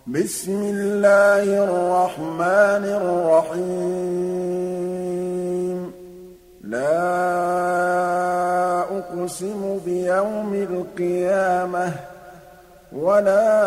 بسم الله الرحمن الرحيم لا أقسم بيوم القيامة ولا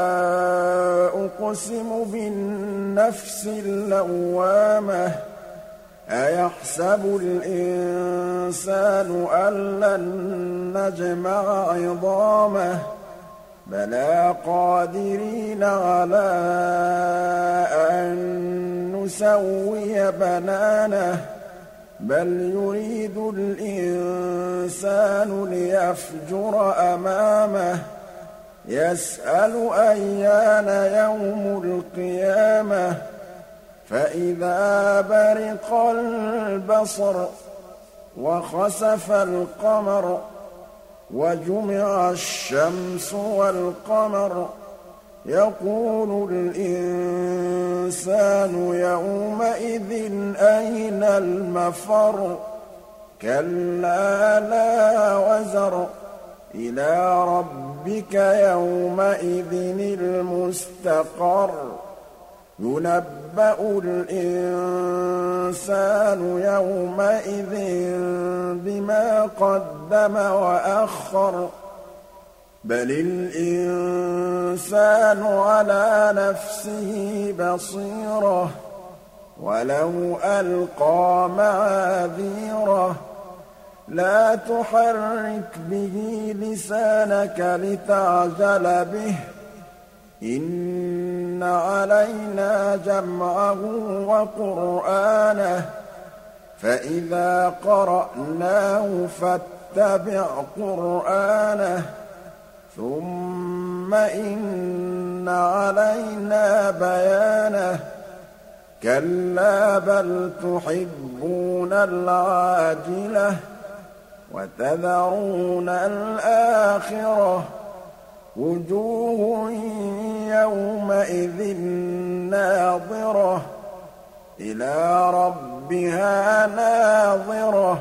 أقسم بالنفس اللوامة أيحسب الإنسان أن لن نجمع عظامه بلى قادرين على أن نسوي بنانه بل يريد الإنسان ليفجر أمامه يسأل أيان يوم القيامة فإذا برق البصر وخسف القمر وجمع الشمس والقمر يقول الإنسان يومئذ أين المفر كلا لا وزر إلى ربك يومئذ المستقر ينبأ الإنسان يومئذ بما قدم وأخر بل الإنسان على نفسه بصيرة ولو ألقى معاذيره لا تحرك به لسانك لتعجل به إن علينا جمعه وقرآنه فإذا قرأناه فاتبع قرآنه ثم إن علينا بيانه كلا بل تحبون العاجلة وتذرون الآخرة وجوه يومئذ ناظرة إلى ربها ناظرة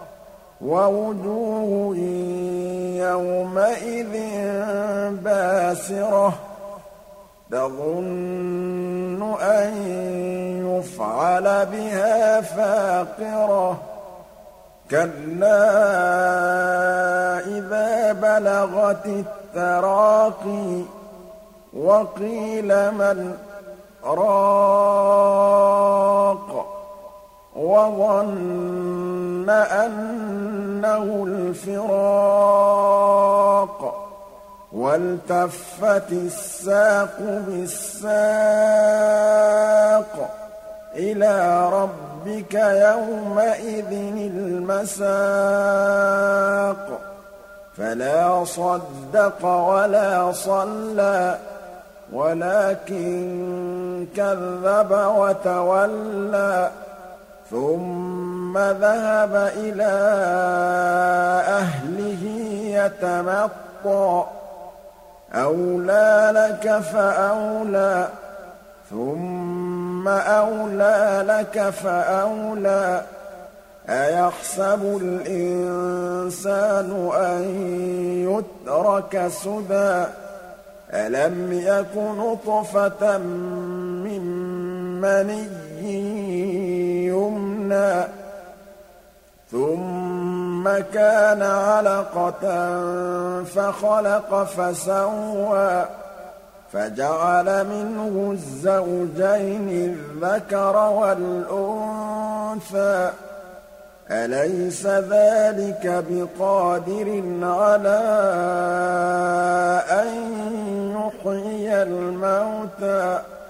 ووجوه يومئذ باسرة تظن أن يفعل بها فاقرة كلا إذا بلغت التراقي وقيل من راق وظن أنه الفراق والتفت الساق بالساق إلى ربك يومئذ المساق فلا صدق ولا صلى ولكن كذب وتولى ثم ذهب إلى أهله يتمطى أولى لك فأولى ثم أولى لك فأولى أيحسب الإنسان أن يترك سدى ألم يك نطفة من مني يمنى ثم كان علقة فخلق فسوى فجعل منه الزوجين الذكر والأنثى أليس ذلك بقادر على أن يحيي الموتى